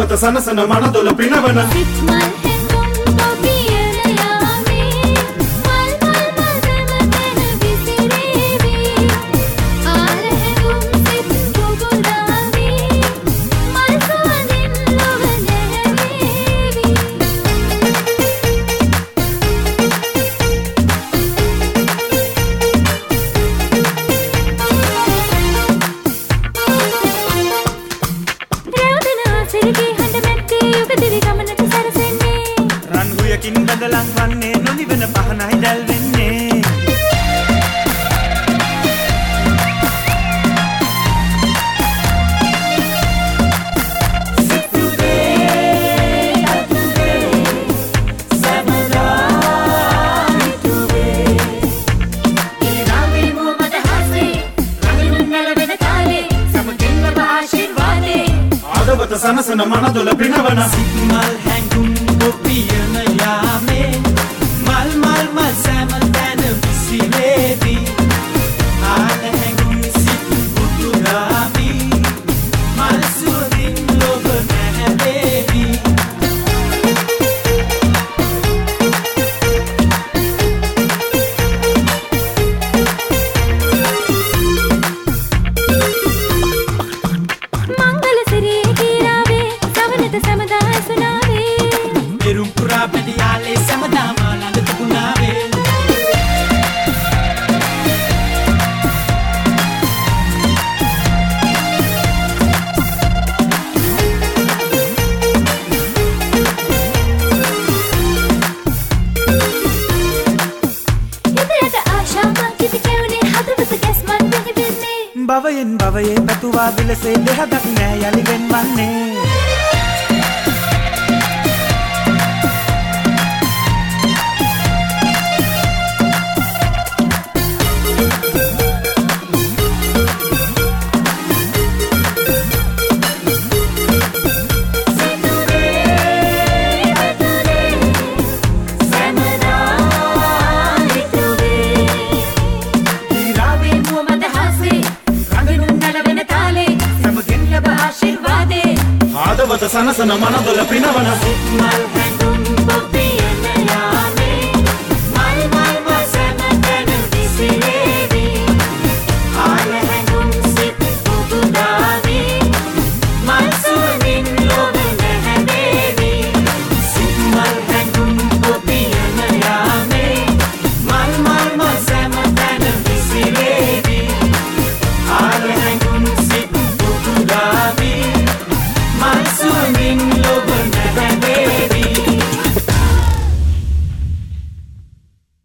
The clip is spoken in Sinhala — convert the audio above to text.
හදවත සනසන මනදොල පිනවන බඳලන් වන්නේ නොනිවන පහනයි දැල් වෙන්නේ හදවත සනසන මනදොල පිනවන සිග්මල් හැඟුම් ඔපියන යාමේ mal mal mal සෑමල් තැන විසි වේවි ආන හැඟුම් සිත් බුදුරාමි මල් සුවඳින් ලොබ නැහැවේවි මංගල සිරියේ කීරාවේ සවනත සමදා සුනාවේ එරුම් පුරා පැටියාලේ සමදා මානඳ තිබුණාවේ හිතට ආශා මංකිත කැවුනේ හදවත ගැස්මන් දෙහිවෙන්නේ භවයෙන් භවයේ පැතුවා විලසේ දෙහදක් නෑ යලි වෙන්වන්නේ හදවත සනසන මනදොල පිනවන සිග්මල් හැඟුම්